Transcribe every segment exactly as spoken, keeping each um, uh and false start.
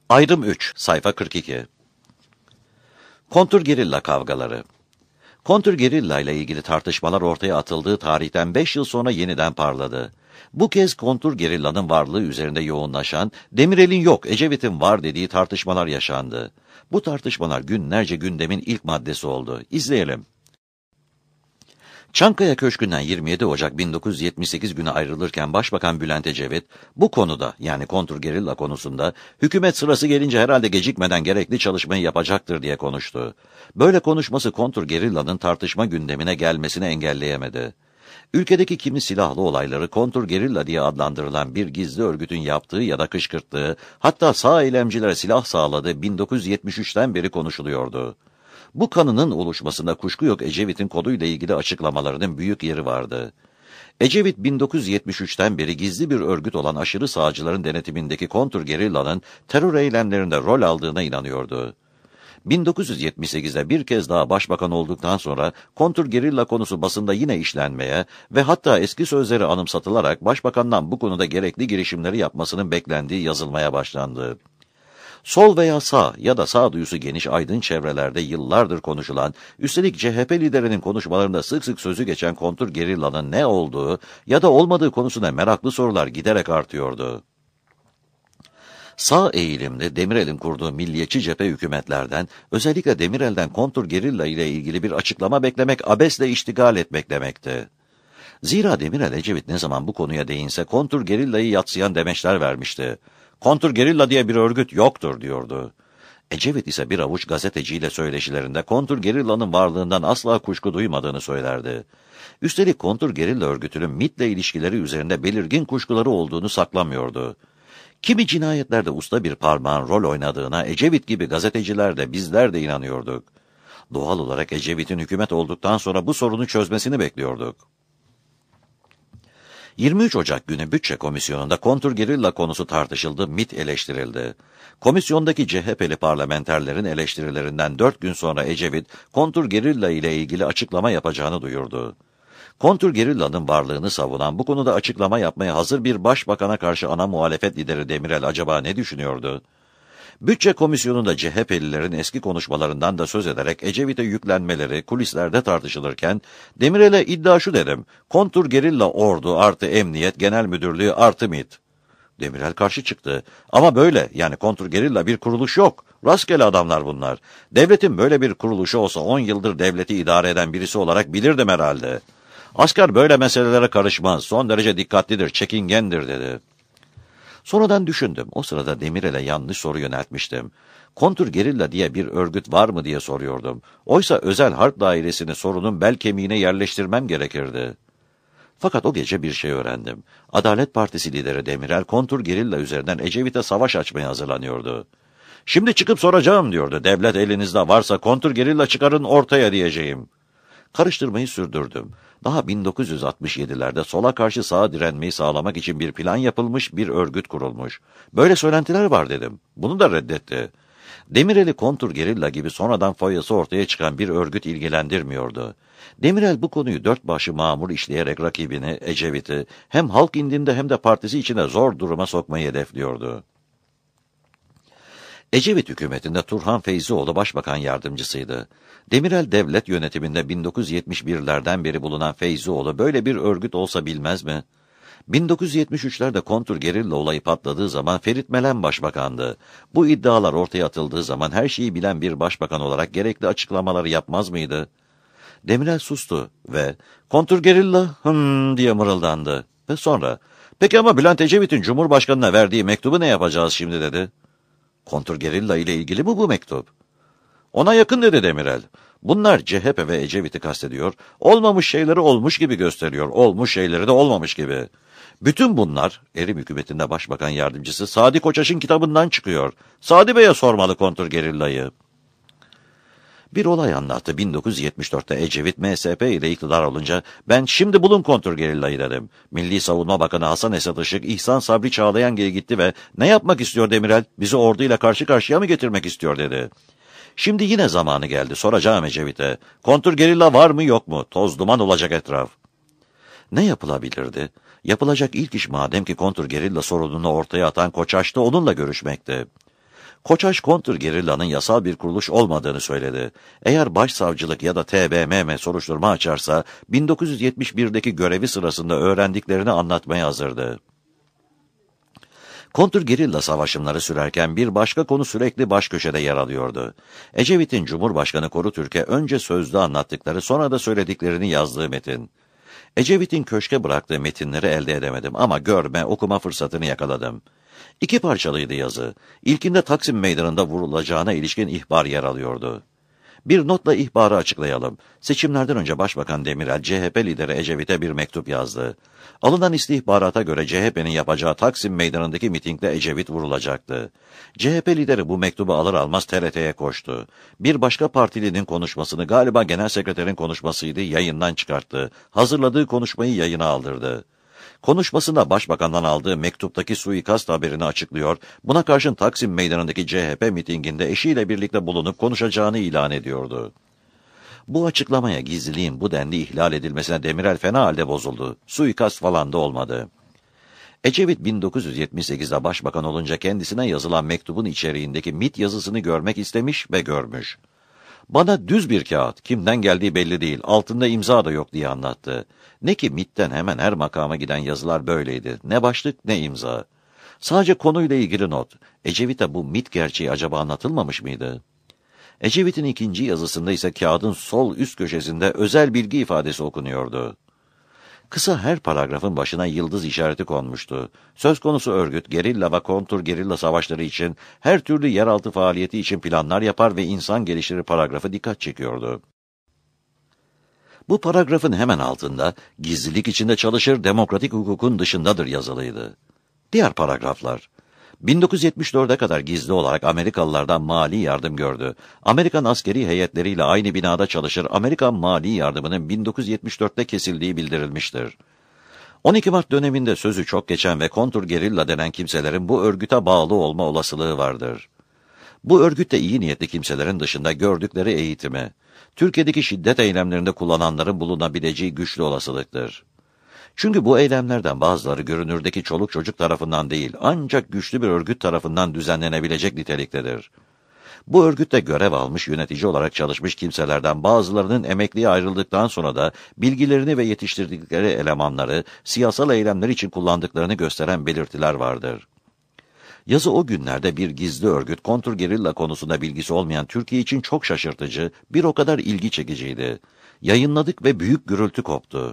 Ayrım üç, sayfa kırk iki. Kontrgerilla kavgaları. Kontrgerilla ile ilgili tartışmalar ortaya atıldığı tarihten beş yıl sonra yeniden parladı. Bu kez kontrgerillanın varlığı üzerinde yoğunlaşan, Demirel'in yok, Ecevit'in var dediği tartışmalar yaşandı. Bu tartışmalar günlerce gündemin ilk maddesi oldu. İzleyelim. Çankaya Köşkü'nden yirmi yedi Ocak bin dokuz yüz yetmiş sekiz günü ayrılırken Başbakan Bülent Ecevit, bu konuda yani kontrgerilla konusunda hükümet sırası gelince herhalde gecikmeden gerekli çalışmayı yapacaktır diye konuştu. Böyle konuşması kontrgerillanın tartışma gündemine gelmesini engelleyemedi. Ülkedeki kimi silahlı olayları kontrgerilla diye adlandırılan bir gizli örgütün yaptığı ya da kışkırttığı, hatta sağ eylemcilere silah sağladığı bin dokuz yüz yetmiş üçten beri konuşuluyordu. Bu kanının oluşmasında kuşku yok Ecevit'in konuyla ilgili açıklamalarının büyük yeri vardı. Ecevit bin dokuz yüz yetmiş üçten beri gizli bir örgüt olan aşırı sağcıların denetimindeki kontrgerillanın terör eylemlerinde rol aldığına inanıyordu. bin dokuz yüz yetmiş sekizde bir kez daha başbakan olduktan sonra kontrgerilla konusu basında yine işlenmeye ve hatta eski sözleri anımsatılarak başbakandan bu konuda gerekli girişimleri yapmasının beklendiği yazılmaya başlandı. Sol veya sağ ya da sağduyusu geniş aydın çevrelerde yıllardır konuşulan, üstelik C H P liderinin konuşmalarında sık sık sözü geçen kontrgerillanın ne olduğu ya da olmadığı konusunda meraklı sorular giderek artıyordu. Sağ eğilimli Demirel'in kurduğu milliyetçi cephe hükümetlerden, özellikle Demirel'den kontrgerilla ile ilgili bir açıklama beklemek abesle iştigal etmek demekti. Zira Demirel Ecevit ne zaman bu konuya değinse kontrgerillayı yadsıyan demeçler vermişti. Kontrgerilla diye bir örgüt yoktur diyordu. Ecevit ise bir avuç gazeteciyle söyleşilerinde kontrgerillanın varlığından asla kuşku duymadığını söylerdi. Üstelik kontrgerilla örgütünün M İ T'le ilişkileri üzerinde belirgin kuşkuları olduğunu saklamıyordu. Kimi cinayetlerde usta bir parmağın rol oynadığına Ecevit gibi gazeteciler de bizler de inanıyorduk. Doğal olarak Ecevit'in hükümet olduktan sonra bu sorunu çözmesini bekliyorduk. yirmi üç Ocak günü Bütçe Komisyonu'nda kontrgerilla konusu tartışıldı, M İ T eleştirildi. Komisyondaki C H P'li parlamenterlerin eleştirilerinden dört gün sonra Ecevit, kontrgerilla ile ilgili açıklama yapacağını duyurdu. Kontrgerillanın varlığını savunan, bu konuda açıklama yapmaya hazır bir başbakana karşı ana muhalefet lideri Demirel acaba ne düşünüyordu? Bütçe Komisyonu'nda C H P'lilerin eski konuşmalarından da söz ederek Ecevit'e yüklenmeleri kulislerde tartışılırken, Demirel'e iddia şu dedim, kontrgerilla ordu artı emniyet genel müdürlüğü artı M İ T. Demirel karşı çıktı. Ama böyle, yani kontrgerilla bir kuruluş yok. Rastgele adamlar bunlar. Devletin böyle bir kuruluşu olsa on yıldır devleti idare eden birisi olarak bilirdim herhalde. Asker böyle meselelere karışmaz, son derece dikkatlidir, çekingendir dedi. Sonradan düşündüm. O sırada Demirel'e yanlış soru yöneltmiştim. Kontrgerilla diye bir örgüt var mı diye soruyordum. Oysa özel harp dairesini sorunun bel kemiğine yerleştirmem gerekirdi. Fakat o gece bir şey öğrendim. Adalet Partisi lideri Demirel kontrgerilla üzerinden Ecevit'e savaş açmaya hazırlanıyordu. Şimdi çıkıp soracağım diyordu. Devlet elinizde varsa kontrgerilla çıkarın ortaya diyeceğim. Karıştırmayı sürdürdüm. Daha bin dokuz yüz altmış yedilerde sola karşı sağa direnmeyi sağlamak için bir plan yapılmış, bir örgüt kurulmuş. Böyle söylentiler var dedim. Bunu da reddetti. Demirel'i kontrgerilla gibi sonradan foyası ortaya çıkan bir örgüt ilgilendirmiyordu. Demirel bu konuyu dört başı mamur işleyerek rakibini, Ecevit'i, hem halk indinde hem de partisi içine zor duruma sokmayı hedefliyordu. Ecevit hükümetinde Turhan Feyzioğlu başbakan yardımcısıydı. Demirel devlet yönetiminde bin dokuz yüz yetmiş birlerden beri bulunan Feyzioğlu böyle bir örgüt olsa bilmez mi? bin dokuz yüz yetmiş üçlerde kontrgerilla olayı patladığı zaman Ferit Melen başbakandı. Bu iddialar ortaya atıldığı zaman her şeyi bilen bir başbakan olarak gerekli açıklamaları yapmaz mıydı? Demirel sustu ve kontrgerilla hımm diye mırıldandı. Ve sonra, peki ama Bülent Ecevit'in Cumhurbaşkanı'na verdiği mektubu ne yapacağız şimdi dedi. Kontrgerilla ile ilgili mi bu mektup? Ona yakın dedi Demirel. Bunlar C H P ve Ecevit'i kastediyor, olmamış şeyleri olmuş gibi gösteriyor, olmuş şeyleri de olmamış gibi. Bütün bunlar, Erim hükümetinde başbakan yardımcısı Sadi Koçaş'ın kitabından çıkıyor. Sadi Bey'e sormalı kontrgerillayı. Bir olay anlattı. bin dokuz yüz yetmiş dörtte Ecevit M S P ile iktidar olunca ben şimdi bulun kontrgerillayı dedim. Milli Savunma Bakanı Hasan Esat Işık, İhsan Sabri Çağlayangil'e gitti ve ne yapmak istiyor Demirel? Bizi orduyla karşı karşıya mı getirmek istiyor dedi. Şimdi yine zamanı geldi. Soracağım Ecevit'e. Kontrgerilla var mı yok mu? Toz duman olacak etraf. Ne yapılabilirdi? Yapılacak ilk iş madem ki kontrgerilla sorununu ortaya atan Koçaş'ta onunla görüşmekti. Koçaş kontrgerillanın yasal bir kuruluş olmadığını söyledi. Eğer başsavcılık ya da T B M M soruşturma açarsa bin dokuz yüz yetmiş birdeki görevi sırasında öğrendiklerini anlatmaya hazırdı. Kontrgerilla savaşımları sürerken bir başka konu sürekli baş köşede yer alıyordu. Ecevit'in Cumhurbaşkanı Korutürk'e önce sözlü anlattıkları, sonra da söylediklerini yazdığı metin. Ecevit'in köşke bıraktığı metinleri elde edemedim ama görme, okuma fırsatını yakaladım. İki parçalıydı yazı. İlkinde Taksim Meydanı'nda vurulacağına ilişkin ihbar yer alıyordu. Bir notla ihbarı açıklayalım. Seçimlerden önce Başbakan Demirel, C H P lideri Ecevit'e bir mektup yazdı. Alınan istihbarata göre C H P'nin yapacağı Taksim Meydanı'ndaki mitingde Ecevit vurulacaktı. C H P lideri bu mektubu alır almaz T R T'ye koştu. Bir başka partilinin konuşmasını, galiba genel sekreterin konuşmasıydı, yayından çıkarttı. Hazırladığı konuşmayı yayına aldırdı. Konuşmasında Başbakan'dan aldığı mektuptaki suikast haberini açıklıyor, buna karşın Taksim Meydanı'ndaki C H P mitinginde eşiyle birlikte bulunup konuşacağını ilan ediyordu. Bu açıklamaya gizliliğin bu denli ihlal edilmesine Demirel fena halde bozuldu. Suikast falan da olmadı. Ecevit bin dokuz yüz yetmiş sekizde başbakan olunca kendisine yazılan mektubun içeriğindeki MİT yazısını görmek istemiş ve görmüş. Bana düz bir kağıt, kimden geldiği belli değil, altında imza da yok diye anlattı. Ne ki MİT'ten hemen her makama giden yazılar böyleydi. Ne başlık ne imza. Sadece konuyla ilgili not. Ecevit'e bu MİT gerçeği acaba anlatılmamış mıydı? Ecevit'in ikinci yazısında ise kağıdın sol üst köşesinde özel bilgi ifadesi okunuyordu. Kısa her paragrafın başına yıldız işareti konmuştu. Söz konusu örgüt, gerilla ve kontrgerilla savaşları için, her türlü yeraltı faaliyeti için planlar yapar ve insan geliştirir paragrafı dikkat çekiyordu. Bu paragrafın hemen altında, gizlilik içinde çalışır, demokratik hukukun dışındadır yazılıydı. Diğer paragraflar, bin dokuz yüz yetmiş dörde kadar gizli olarak Amerikalılardan mali yardım gördü. Amerikan askeri heyetleriyle aynı binada çalışır, Amerikan mali yardımının bin dokuz yüz yetmiş dörtte kesildiği bildirilmiştir. on iki Mart döneminde sözü çok geçen ve kontrgerilla denen kimselerin bu örgüte bağlı olma olasılığı vardır. Bu örgütte iyi niyetli kimselerin dışında gördükleri eğitimi, Türkiye'deki şiddet eylemlerinde kullananların bulunabileceği güçlü olasılıktır. Çünkü bu eylemlerden bazıları görünürdeki çoluk çocuk tarafından değil, ancak güçlü bir örgüt tarafından düzenlenebilecek niteliktedir. Bu örgütte görev almış, yönetici olarak çalışmış kimselerden bazılarının emekliye ayrıldıktan sonra da bilgilerini ve yetiştirdikleri elemanları siyasal eylemler için kullandıklarını gösteren belirtiler vardır. Yazı o günlerde bir gizli örgüt, kontrgerilla konusunda bilgisi olmayan Türkiye için çok şaşırtıcı, bir o kadar ilgi çekiciydi. Yayınladık ve büyük gürültü koptu.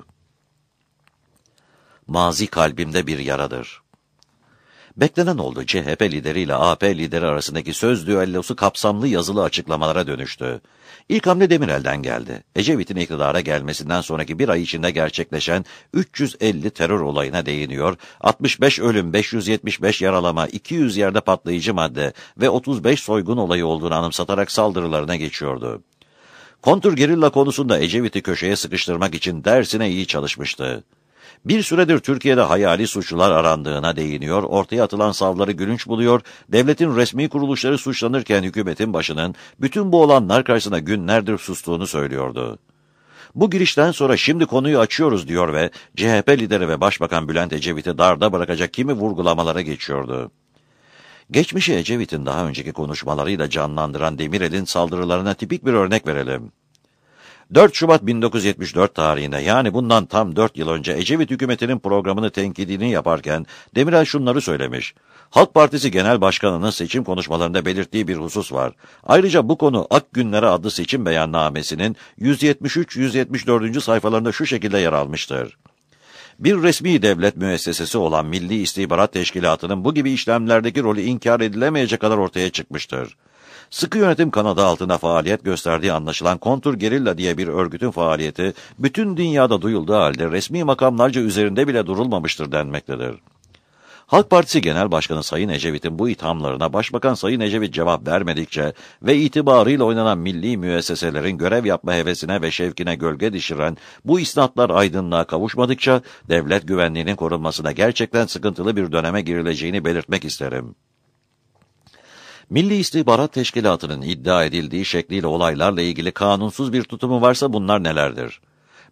Mazi kalbimde bir yaradır. Beklenen oldu. C H P lideriyle A P lideri arasındaki söz düellosu kapsamlı yazılı açıklamalara dönüştü. İlk hamle Demirel'den geldi. Ecevit'in iktidara gelmesinden sonraki bir ay içinde gerçekleşen üç yüz elli terör olayına değiniyor, altmış beş ölüm, beş yüz yetmiş beş yaralama, iki yüz yerde patlayıcı madde ve otuz beş soygun olayı olduğunu anımsatarak saldırılarına geçiyordu. Kontrgerilla konusunda Ecevit'i köşeye sıkıştırmak için dersine iyi çalışmıştı. Bir süredir Türkiye'de hayali suçlular arandığına değiniyor, ortaya atılan savları gülünç buluyor, devletin resmi kuruluşları suçlanırken hükümetin başının bütün bu olanlar karşısında günlerdir sustuğunu söylüyordu. Bu girişten sonra şimdi konuyu açıyoruz diyor ve C H P lideri ve Başbakan Bülent Ecevit'i darda bırakacak kimi vurgulamalara geçiyordu. Geçmişi Ecevit'in daha önceki konuşmalarıyla canlandıran Demirel'in saldırılarına tipik bir örnek verelim. dört Şubat bin dokuz yüz yetmiş dört tarihinde, yani bundan tam dört yıl önce Ecevit hükümetinin programını tenkidini yaparken Demirel şunları söylemiş. Halk Partisi Genel Başkanı'nın seçim konuşmalarında belirttiği bir husus var. Ayrıca bu konu Ak Günleri adlı seçim beyannamesinin yüz yetmiş üç yüz yetmiş dördüncü sayfalarında şu şekilde yer almıştır. Bir resmi devlet müessesesi olan Milli İstihbarat Teşkilatı'nın bu gibi işlemlerdeki rolü inkar edilemeyecek kadar ortaya çıkmıştır. Sıkı yönetim kanadı altında faaliyet gösterdiği anlaşılan kontrgerilla diye bir örgütün faaliyeti, bütün dünyada duyulduğu halde resmi makamlarca üzerinde bile durulmamıştır denmektedir. Halk Partisi Genel Başkanı Sayın Ecevit'in bu ithamlarına Başbakan Sayın Ecevit cevap vermedikçe ve itibarıyla oynanan milli müesseselerin görev yapma hevesine ve şevkine gölge düşüren bu isnatlar aydınlığa kavuşmadıkça devlet güvenliğinin korunmasına gerçekten sıkıntılı bir döneme girileceğini belirtmek isterim. Milli İstihbarat Teşkilatı'nın iddia edildiği şekliyle olaylarla ilgili kanunsuz bir tutumu varsa bunlar nelerdir?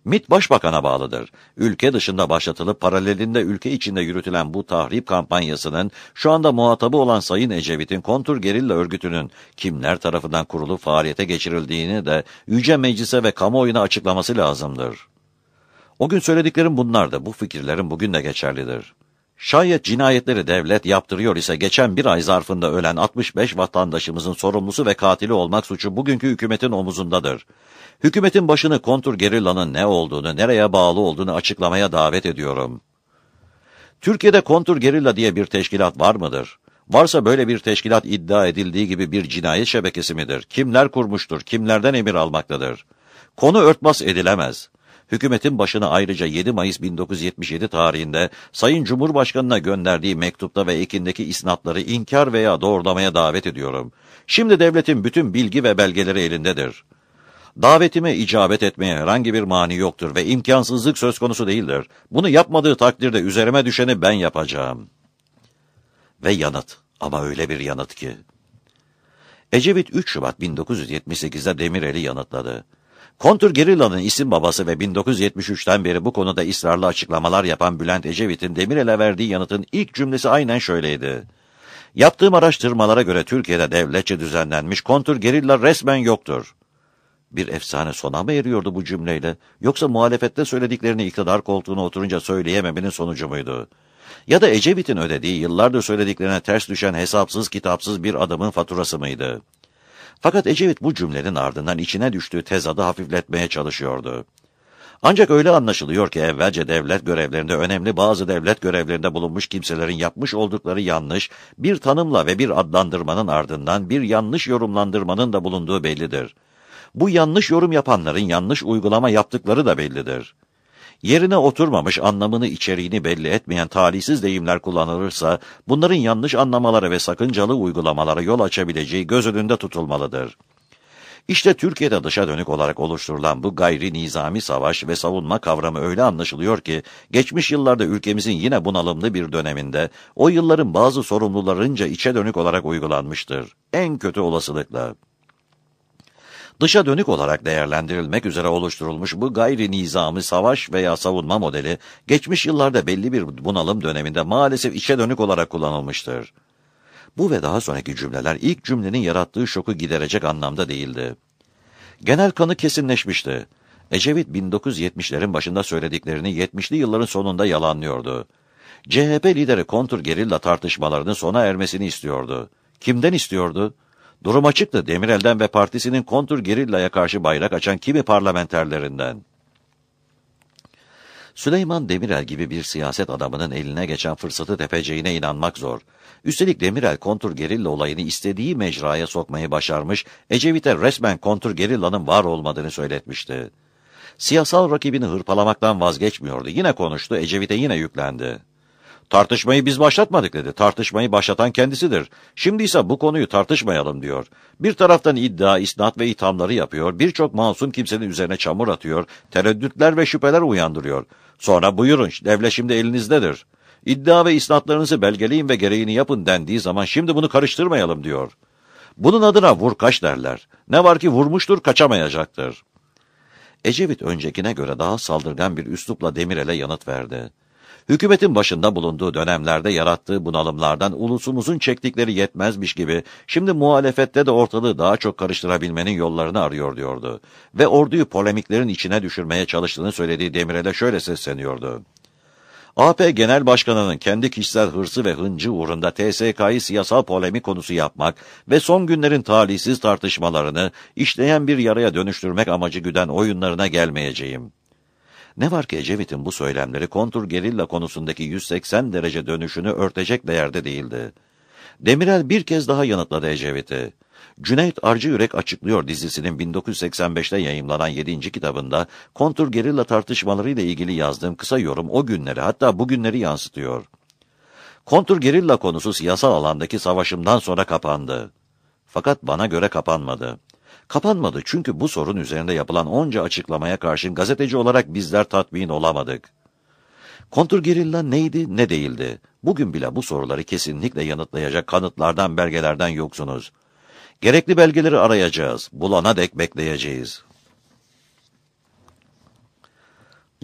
MİT Başbakan'a bağlıdır. Ülke dışında başlatılıp paralelinde ülke içinde yürütülen bu tahrip kampanyasının şu anda muhatabı olan Sayın Ecevit'in kontrgerilla örgütünün kimler tarafından kurulup faaliyete geçirildiğini de Yüce Meclis'e ve kamuoyuna açıklaması lazımdır. O gün söylediklerim bunlardı. Bu fikirlerim bugün de geçerlidir. Şayet cinayetleri devlet yaptırıyor ise geçen bir ay zarfında ölen altmış beş vatandaşımızın sorumlusu ve katili olmak suçu bugünkü hükümetin omuzundadır. Hükümetin başını kontrgerillanın ne olduğunu, nereye bağlı olduğunu açıklamaya davet ediyorum. Türkiye'de kontrgerilla diye bir teşkilat var mıdır? Varsa böyle bir teşkilat iddia edildiği gibi bir cinayet şebekesi midir? Kimler kurmuştur? Kimlerden emir almaktadır? Konu örtbas edilemez. Hükümetin başına ayrıca yedi Mayıs bin dokuz yüz yetmiş yedi tarihinde Sayın Cumhurbaşkanı'na gönderdiği mektupta ve ekindeki isnatları inkar veya doğrulamaya davet ediyorum. Şimdi devletin bütün bilgi ve belgeleri elindedir. Davetime icabet etmeye herhangi bir mani yoktur ve imkansızlık söz konusu değildir. Bunu yapmadığı takdirde üzerime düşeni ben yapacağım. Ve yanıt, ama öyle bir yanıt ki. Ecevit üç Şubat bin dokuz yüz yetmiş sekiz'de Demirel'i yanıtladı. Kontrgerillanın isim babası ve bin dokuz yüz yetmiş üç'ten beri bu konuda ısrarlı açıklamalar yapan Bülent Ecevit'in Demirel'e verdiği yanıtın ilk cümlesi aynen şöyleydi. Yaptığım araştırmalara göre Türkiye'de devletçe düzenlenmiş kontrgerilla resmen yoktur. Bir efsane sona mı eriyordu bu cümleyle, yoksa muhalefette söylediklerini iktidar koltuğuna oturunca söyleyememenin sonucu muydu? Ya da Ecevit'in ödediği yıllardır söylediklerine ters düşen hesapsız kitapsız bir adamın faturası mıydı? Fakat Ecevit bu cümlenin ardından içine düştüğü tezadı hafifletmeye çalışıyordu. Ancak öyle anlaşılıyor ki evvelce devlet görevlerinde önemli bazı devlet görevlerinde bulunmuş kimselerin yapmış oldukları yanlış, bir tanımla ve bir adlandırmanın ardından bir yanlış yorumlandırmanın da bulunduğu bellidir. Bu yanlış yorum yapanların yanlış uygulama yaptıkları da bellidir. Yerine oturmamış, anlamını, içeriğini belli etmeyen talihsiz deyimler kullanılırsa, bunların yanlış anlamaları ve sakıncalı uygulamalara yol açabileceği göz önünde tutulmalıdır. İşte Türkiye'de dışa dönük olarak oluşturulan bu gayri nizami savaş ve savunma kavramı öyle anlaşılıyor ki, geçmiş yıllarda ülkemizin yine bunalımlı bir döneminde, o yılların bazı sorumlularınca içe dönük olarak uygulanmıştır. En kötü olasılıkla. Dışa dönük olarak değerlendirilmek üzere oluşturulmuş bu gayri nizami savaş veya savunma modeli, geçmiş yıllarda belli bir bunalım döneminde maalesef içe dönük olarak kullanılmıştır. Bu ve daha sonraki cümleler ilk cümlenin yarattığı şoku giderecek anlamda değildi. Genel kanı kesinleşmişti. Ecevit bin dokuz yüz yetmiş'lerin başında söylediklerini yetmişli yılların sonunda yalanlıyordu. C H P lideri kontrgerilla tartışmalarının sona ermesini istiyordu. Kimden istiyordu? Durum açıktı, Demirel'den ve partisinin kontrgerillaya karşı bayrak açan kimi parlamenterlerinden. Süleyman Demirel gibi bir siyaset adamının eline geçen fırsatı tepeceğine inanmak zor. Üstelik Demirel kontrgerilla olayını istediği mecraya sokmayı başarmış, Ecevit'e resmen kontrgerillanın var olmadığını söyletmişti. Siyasal rakibini hırpalamaktan vazgeçmiyordu. Yine konuştu, Ecevit'e yine yüklendi. Tartışmayı biz başlatmadık dedi. Tartışmayı başlatan kendisidir. Şimdi ise bu konuyu tartışmayalım diyor. Bir taraftan iddia, isnat ve ithamları yapıyor. Birçok masum kimsenin üzerine çamur atıyor. Tereddütler ve şüpheler uyandırıyor. Sonra buyurun, devlet şimdi elinizdedir. İddia ve isnatlarınızı belgeleyin ve gereğini yapın dendiği zaman şimdi bunu karıştırmayalım diyor. Bunun adına vur kaç derler. Ne var ki vurmuştur, kaçamayacaktır. Ecevit öncekine göre daha saldırgan bir üslupla Demirel'e yanıt verdi. Hükümetin başında bulunduğu dönemlerde yarattığı bunalımlardan ulusumuzun çektikleri yetmezmiş gibi, şimdi muhalefette de ortalığı daha çok karıştırabilmenin yollarını arıyor diyordu. Ve orduyu polemiklerin içine düşürmeye çalıştığını söylediği Demirel'e şöyle sesleniyordu. A P Genel Başkanı'nın kendi kişisel hırsı ve hıncı uğrunda T S K'yı siyasal polemik konusu yapmak ve son günlerin talihsiz tartışmalarını işleyen bir yaraya dönüştürmek amacı güden oyunlarına gelmeyeceğim. Ne var ki Ecevit'in bu söylemleri kontrgerilla konusundaki yüz seksen derece dönüşünü örtecek değerde değildi. Demirel bir kez daha yanıtladı Ecevit'i. Cüneyt Arcıyürek Açıklıyor dizisinin bin dokuz yüz seksen beş'te yayımlanan yedinci kitabında kontrgerilla tartışmalarıyla ilgili yazdığım kısa yorum o günleri, hatta bugünleri yansıtıyor. Kontrgerilla konusu siyasal alandaki savaşımdan sonra kapandı. Fakat bana göre kapanmadı. Kapanmadı çünkü bu sorun üzerinde yapılan onca açıklamaya karşın gazeteci olarak bizler tatmin olamadık. Kontrgerilla neydi, ne değildi? Bugün bile bu soruları kesinlikle yanıtlayacak kanıtlardan, belgelerden yoksunuz. Gerekli belgeleri arayacağız, bulana dek bekleyeceğiz.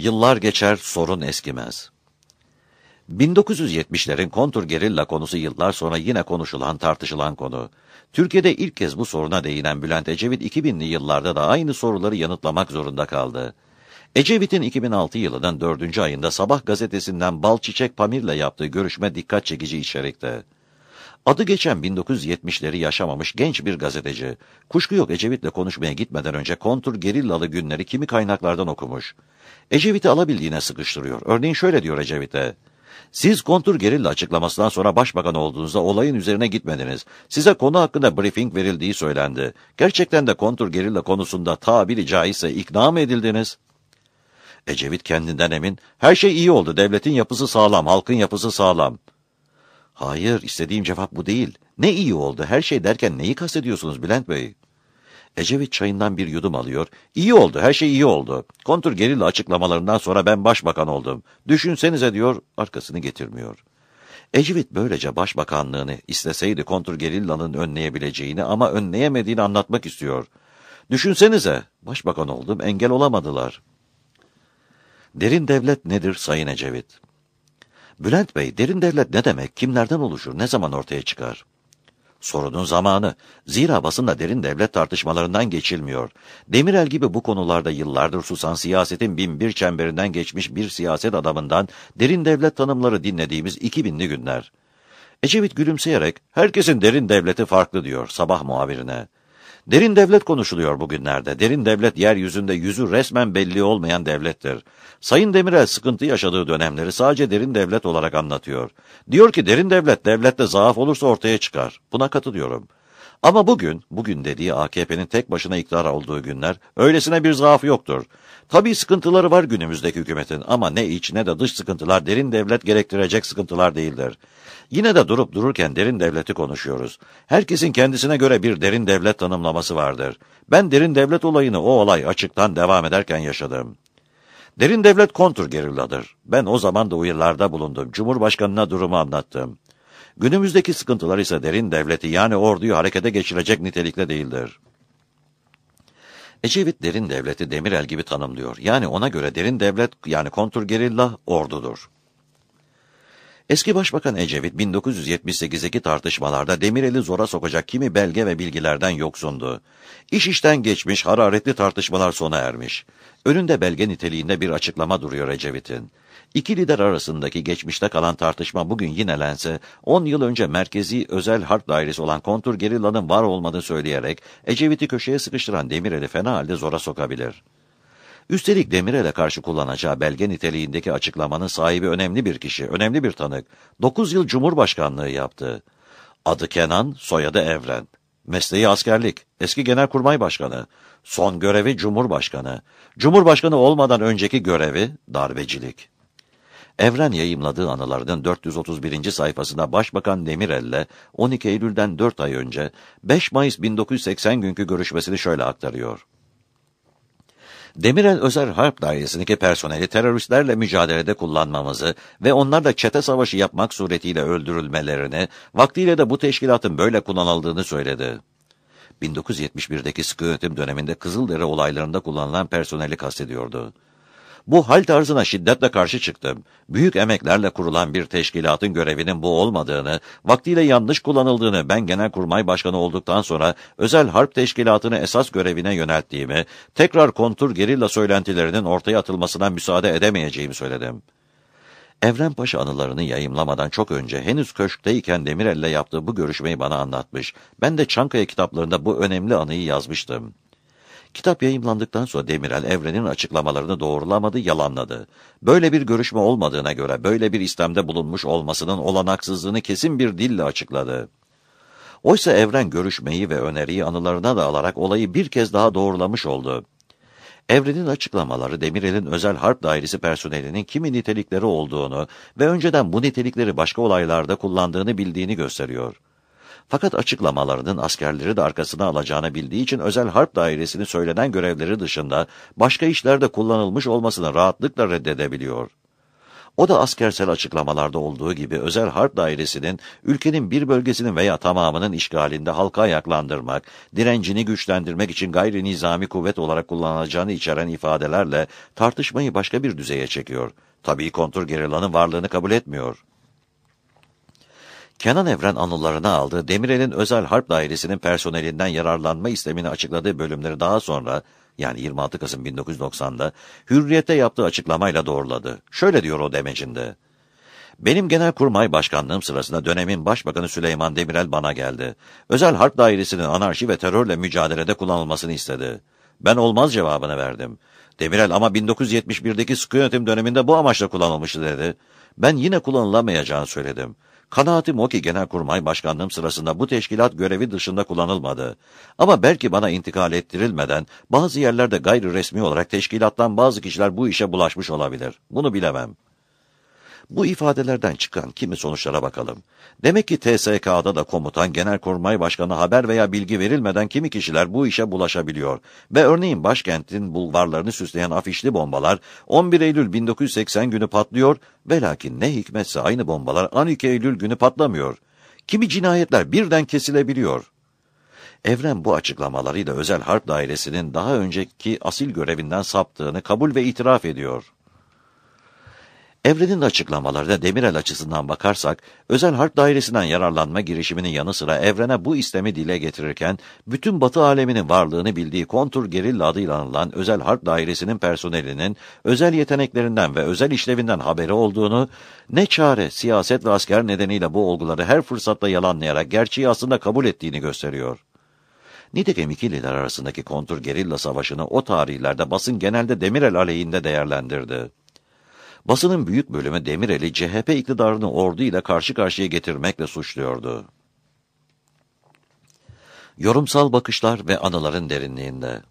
Yıllar geçer, sorun eskimez. bin dokuz yüz yetmişlerin kontrgerilla konusu yıllar sonra yine konuşulan, tartışılan konu. Türkiye'de ilk kez bu soruna değinen Bülent Ecevit iki binli yıllarda da aynı soruları yanıtlamak zorunda kaldı. Ecevit'in iki bin altı yılının dördüncü ayında Sabah gazetesinden Balçiçek Pamir'le yaptığı görüşme dikkat çekici içerikte. Adı geçen bin dokuz yüz yetmişleri yaşamamış genç bir gazeteci. Kuşku yok Ecevit'le konuşmaya gitmeden önce kontrgerillalı günleri kimi kaynaklardan okumuş. Ecevit'i alabildiğine sıkıştırıyor. Örneğin şöyle diyor Ecevit'e. Siz kontrgerilla açıklamasından sonra başbakan olduğunuzda olayın üzerine gitmediniz. Size konu hakkında briefing verildiği söylendi. Gerçekten de kontrgerilla konusunda tabiri caizse ikna mı edildiniz? Ecevit kendinden emin. Her şey iyi oldu. Devletin yapısı sağlam, halkın yapısı sağlam. Hayır, istediğim cevap bu değil. Ne iyi oldu? Her şey derken neyi kastediyorsunuz Bülent Bey? Ecevit çayından bir yudum alıyor. İyi oldu, her şey iyi oldu. Kontrgerilla açıklamalarından sonra ben başbakan oldum. Düşünsenize diyor, arkasını getirmiyor. Ecevit böylece başbakanlığını isteseydi kontrgerillanın önleyebileceğini ama önleyemediğini anlatmak istiyor. Düşünsenize, başbakan oldum, engel olamadılar. Derin devlet nedir Sayın Ecevit? Bülent Bey, derin devlet ne demek, kimlerden oluşur, ne zaman ortaya çıkar? Sorunun zamanı. Zira basında derin devlet tartışmalarından geçilmiyor. Demirel gibi bu konularda yıllardır susan siyasetin bin bir çemberinden geçmiş bir siyaset adamından derin devlet tanımları dinlediğimiz iki binli günler. Ecevit gülümseyerek, herkesin derin devleti farklı diyor Sabah muhabirine. Derin devlet konuşuluyor bugünlerde. Derin devlet yeryüzünde yüzü resmen belli olmayan devlettir. Sayın Demirel sıkıntı yaşadığı dönemleri sadece derin devlet olarak anlatıyor. Diyor ki derin devlet, devlette zaaf olursa ortaya çıkar. Buna katılıyorum. Ama bugün, bugün dediği A K P'nin tek başına iktidar olduğu günler, öylesine bir zaafı yoktur. Tabii sıkıntıları var günümüzdeki hükümetin ama ne iç ne de dış sıkıntılar derin devlet gerektirecek sıkıntılar değildir. Yine de durup dururken derin devleti konuşuyoruz. Herkesin kendisine göre bir derin devlet tanımlaması vardır. Ben derin devlet olayını o olay açıktan devam ederken yaşadım. Derin devlet kontrgerilladır. Ben o zaman da uyarılarda bulundum. Cumhurbaşkanına durumu anlattım. Günümüzdeki sıkıntılar ise derin devleti yani orduyu harekete geçirecek nitelikte değildir. Ecevit derin devleti Demirel gibi tanımlıyor. Yani ona göre derin devlet yani kontrgerilla ordudur. Eski Başbakan Ecevit bin dokuz yüz yetmiş sekizdeki tartışmalarda Demirel'i zora sokacak kimi belge ve bilgilerden yoksundu. İş işten geçmiş, hararetli tartışmalar sona ermiş. Önünde belge niteliğinde bir açıklama duruyor Ecevit'in. İki lider arasındaki geçmişte kalan tartışma bugün yinelense, on yıl önce merkezi özel harp dairesi olan kontrgerillanın var olmadığını söyleyerek Ecevit'i köşeye sıkıştıran Demirel'i fena halde zora sokabilir. Üstelik Demirel'e karşı kullanacağı belge niteliğindeki açıklamanın sahibi önemli bir kişi, önemli bir tanık. Dokuz yıl Cumhurbaşkanlığı yaptı. Adı Kenan, soyadı Evren. Mesleği askerlik, eski Genelkurmay Başkanı. Son görevi Cumhurbaşkanı. Cumhurbaşkanı olmadan önceki görevi darbecilik. Evren yayımladığı anılarının dört yüz otuz birinci sayfasında Başbakan Demirel'le on iki Eylül'den dört ay önce beş Mayıs bin dokuz yüz seksen günkü görüşmesini şöyle aktarıyor. Demirel Özel Harp Dairesi'ndeki personeli teröristlerle mücadelede kullanmamızı ve onlarla çete savaşı yapmak suretiyle öldürülmelerini, vaktiyle de bu teşkilatın böyle kullanıldığını söyledi. bin dokuz yüz yetmiş birdeki sıkı yönetim döneminde Kızıldere olaylarında kullanılan personeli kastediyordu. Bu hal tarzına şiddetle karşı çıktım. Büyük emeklerle kurulan bir teşkilatın görevinin bu olmadığını, vaktiyle yanlış kullanıldığını ben Genelkurmay Başkanı olduktan sonra özel harp teşkilatını esas görevine yönelttiğimi, tekrar kontrgerilla söylentilerinin ortaya atılmasına müsaade edemeyeceğimi söyledim. Evren Paşa anılarını yayımlamadan çok önce henüz köşkteyken Demirel'le yaptığı bu görüşmeyi bana anlatmış. Ben de Çankaya kitaplarında bu önemli anıyı yazmıştım. Kitap yayımlandıktan sonra Demirel, Evren'in açıklamalarını doğrulamadı, yalanladı. Böyle bir görüşme olmadığına göre böyle bir istemde bulunmuş olmasının olanaksızlığını kesin bir dille açıkladı. Oysa Evren görüşmeyi ve öneriyi anılarına da alarak olayı bir kez daha doğrulamış oldu. Evren'in açıklamaları Demirel'in özel harp dairesi personelinin kimi nitelikleri olduğunu ve önceden bu nitelikleri başka olaylarda kullandığını bildiğini gösteriyor. Fakat açıklamalarının askerleri de arkasına alacağını bildiği için özel harp dairesinin söylenen görevleri dışında başka işlerde kullanılmış olmasını rahatlıkla reddedebiliyor. O da askersel açıklamalarda olduğu gibi özel harp dairesinin ülkenin bir bölgesinin veya tamamının işgalinde halka ayaklandırmak, direncini güçlendirmek için gayri nizami kuvvet olarak kullanılacağını içeren ifadelerle tartışmayı başka bir düzeye çekiyor. Tabii kontrgerillanın varlığını kabul etmiyor. Kenan Evren anılarına aldığı Demirel'in özel harp dairesinin personelinden yararlanma istemini açıkladığı bölümleri daha sonra, yani yirmi altı Kasım bin dokuz yüz doksan'da Hürriyet'te yaptığı açıklamayla doğruladı. Şöyle diyor o demecinde: "Benim Genelkurmay Başkanlığım sırasında dönemin Başbakanı Süleyman Demirel bana geldi. Özel harp dairesinin anarşi ve terörle mücadelede kullanılmasını istedi. Ben olmaz cevabını verdim. Demirel ama bin dokuz yüz yetmiş bir'deki sıkı yönetim döneminde bu amaçla kullanılmıştı dedi. Ben yine kullanılamayacağını söyledim. Kanaatim o ki Genelkurmay Başkanlığım sırasında bu teşkilat görevi dışında kullanılmadı. Ama belki bana intikal ettirilmeden bazı yerlerde gayri resmi olarak teşkilattan bazı kişiler bu işe bulaşmış olabilir. Bunu bilemem." Bu ifadelerden çıkan kimi sonuçlara bakalım. Demek ki T S K'da da komutan, Genelkurmay Başkanı haber veya bilgi verilmeden kimi kişiler bu işe bulaşabiliyor. Ve örneğin başkentin bulvarlarını süsleyen afişli bombalar on bir Eylül bin dokuz yüz seksen günü patlıyor ve lakin ne hikmetse aynı bombalar on iki Eylül günü patlamıyor. Kimi cinayetler birden kesilebiliyor. Evren bu açıklamalarıyla özel harp dairesinin daha önceki asil görevinden saptığını kabul ve itiraf ediyor. Evren'in açıklamalarına Demirel açısından bakarsak, özel harp dairesinden yararlanma girişiminin yanı sıra Evren'e bu istemi dile getirirken, bütün Batı aleminin varlığını bildiği kontrgerilla adıyla anılan özel harp dairesinin personelinin özel yeteneklerinden ve özel işlevinden haberi olduğunu, ne çare siyaset ve asker nedeniyle bu olguları her fırsatta yalanlayarak gerçeği aslında kabul ettiğini gösteriyor. Nitekim iki lider arasındaki kontrgerilla savaşını o tarihlerde basın genelde Demirel aleyhinde değerlendirdi. Basının büyük bölümü Demirel'i C H P iktidarını ordu ile karşı karşıya getirmekle suçluyordu. Yorumsal bakışlar ve anıların derinliğinde.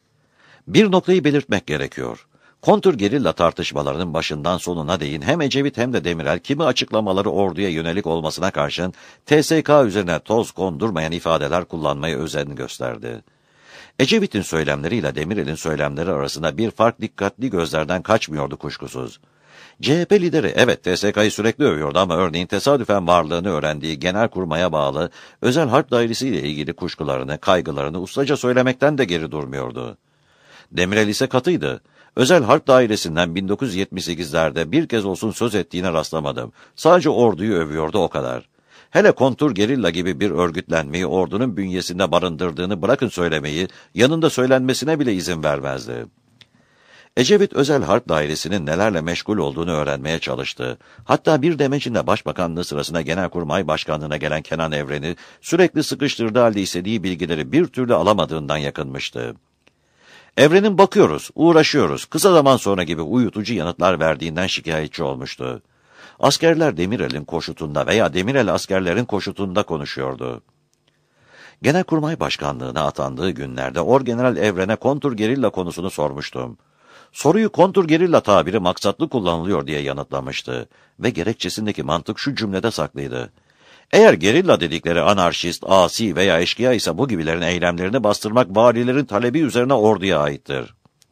Bir noktayı belirtmek gerekiyor. Kontrgerilla tartışmalarının başından sonuna değin hem Ecevit hem de Demirel kimi açıklamaları orduya yönelik olmasına karşın T S K üzerine toz kondurmayan ifadeler kullanmaya özen gösterdi. Ecevit'in söylemleriyle Demirel'in söylemleri arasında bir fark dikkatli gözlerden kaçmıyordu kuşkusuz. C H P lideri evet T S K'yı sürekli övüyordu ama örneğin tesadüfen varlığını öğrendiği Genelkurmay'a bağlı özel harp dairesiyle ilgili kuşkularını, kaygılarını ustaca söylemekten de geri durmuyordu. Demirel ise katıydı. Özel harp dairesinden bin dokuz yüz yetmiş sekiz'lerde bir kez olsun söz ettiğine rastlamadım. Sadece orduyu övüyordu o kadar. Hele kontrgerilla gibi bir örgütlenmeyi ordunun bünyesinde barındırdığını bırakın söylemeyi, yanında söylenmesine bile izin vermezdi. Ecevit özel harp dairesinin nelerle meşgul olduğunu öğrenmeye çalıştı. Hatta bir demecinde başbakanlığı sırasında Genelkurmay Başkanlığı'na gelen Kenan Evren'i sürekli sıkıştırdığı halde istediği bilgileri bir türlü alamadığından yakınmıştı. Evren'in bakıyoruz, uğraşıyoruz, kısa zaman sonra gibi uyutucu yanıtlar verdiğinden şikayetçi olmuştu. Askerler Demirel'in koşutunda veya Demirel askerlerin koşutunda konuşuyordu. Genelkurmay Başkanlığı'na atandığı günlerde Orgeneral Evren'e kontrgerilla konusunu sormuştum. Soruyu kontrgerilla tabiri maksatlı kullanılıyor diye yanıtlamıştı ve gerekçesindeki mantık şu cümlede saklıydı. Eğer gerilla dedikleri anarşist, asi veya eşkıya ise bu gibilerin eylemlerini bastırmak valilerin talebi üzerine orduya aittir.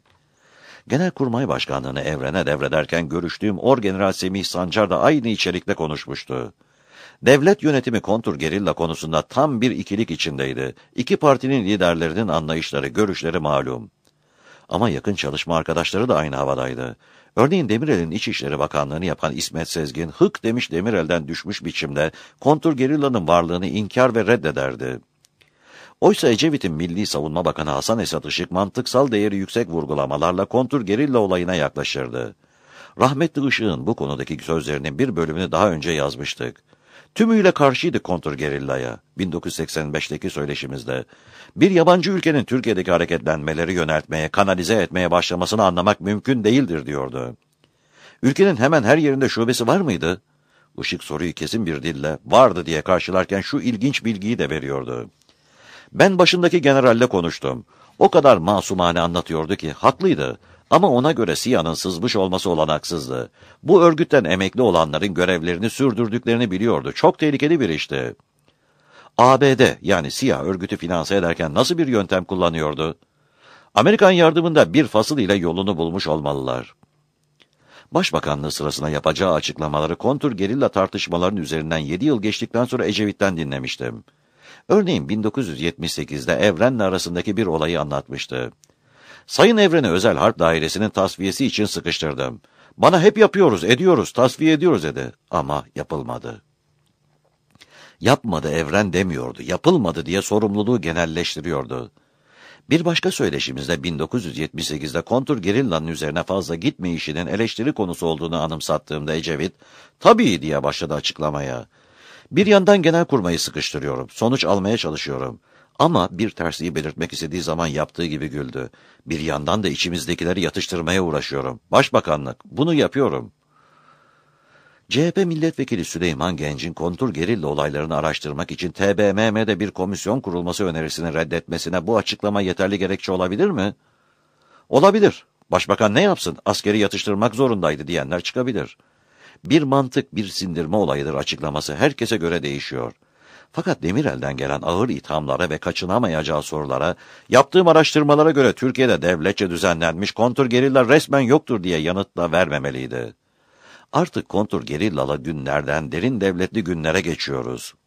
Genelkurmay Başkanlığı'nı Evren'e devrederken görüştüğüm Orgeneral Semih Sancar da aynı içerikle konuşmuştu. Devlet yönetimi kontrgerilla konusunda tam bir ikilik içindeydi. İki partinin liderlerinin anlayışları, görüşleri malum. Ama yakın çalışma arkadaşları da aynı havadaydı. Örneğin Demirel'in İçişleri Bakanlığı'nı yapan İsmet Sezgin, hık demiş Demirel'den düşmüş biçimde kontrgerillanın varlığını inkar ve reddederdi. Oysa Ecevit'in Milli Savunma Bakanı Hasan Esat Işık mantıksal değeri yüksek vurgulamalarla kontrgerilla olayına yaklaşırdı. Rahmetli Işık'ın bu konudaki sözlerinin bir bölümünü daha önce yazmıştık. Tümüyle karşıydı kontrgerillaya, bin dokuz yüz seksen beş'teki söyleşimizde. Bir yabancı ülkenin Türkiye'deki hareketlenmeleri yöneltmeye, kanalize etmeye başlamasını anlamak mümkün değildir diyordu. Ülkenin hemen her yerinde şubesi var mıydı? Işık soruyu kesin bir dille vardı diye karşılarken şu ilginç bilgiyi de veriyordu. Ben başındaki generalle konuştum. O kadar masumane anlatıyordu ki haklıydı. Ama ona göre SİHA'nın sızmış olması olanaksızdı. Bu örgütten emekli olanların görevlerini sürdürdüklerini biliyordu. Çok tehlikeli bir işti. A B D yani SİHA örgütü finanse ederken nasıl bir yöntem kullanıyordu? Amerikan yardımında bir fasıl ile yolunu bulmuş olmalılar. Başbakanlığı sırasında yapacağı açıklamaları kontur gerilla tartışmalarının üzerinden yedi yıl geçtikten sonra Ecevit'ten dinlemiştim. Örneğin bin dokuz yüz yetmiş sekizde Evren'le arasındaki bir olayı anlatmıştı. Sayın Evren'i Özel Harp Dairesi'nin tasfiyesi için sıkıştırdım. Bana hep yapıyoruz, ediyoruz, tasfiye ediyoruz dedi. Ama yapılmadı. Yapmadı Evren demiyordu, yapılmadı diye sorumluluğu genelleştiriyordu. Bir başka söyleşimizde bin dokuz yüz yetmiş sekizde kontur gerillanın üzerine fazla gitmeyişinin eleştiri konusu olduğunu anımsattığımda Ecevit, tabii diye başladı açıklamaya. Bir yandan Genelkurmay'ı sıkıştırıyorum, sonuç almaya çalışıyorum. Ama bir tersliği belirtmek istediği zaman yaptığı gibi güldü. Bir yandan da içimizdekileri yatıştırmaya uğraşıyorum. Başbakanlık, bunu yapıyorum. C H P Milletvekili Süleyman Genç'in kontur gerilla olaylarını araştırmak için T B M M'de bir komisyon kurulması önerisini reddetmesine bu açıklama yeterli gerekçe olabilir mi? Olabilir. Başbakan ne yapsın? Askeri yatıştırmak zorundaydı diyenler çıkabilir. Bir mantık, bir sindirme olayıdır açıklaması herkese göre değişiyor. Fakat Demirel'den gelen ağır ithamlara ve kaçınamayacağı sorulara, yaptığım araştırmalara göre Türkiye'de devletçe düzenlenmiş kontur gerilla resmen yoktur diye yanıtla vermemeliydi. Artık kontur gerillalı günlerden derin devletli günlere geçiyoruz.